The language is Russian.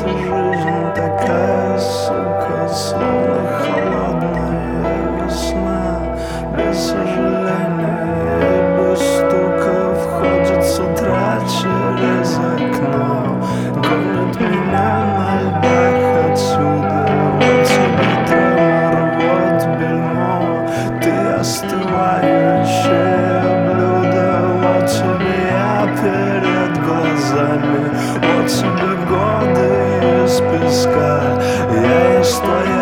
эта жизнь такая, сука, словно холодная весна. Без сожаления и без стука входит с утра через окно, гонит меня на льдах отсюда. Вот тебе тремор, вот бельмо, ты остывающее блюдо. Вот тебе я перед глазами, вот тебе годы из песка. Я есть твоя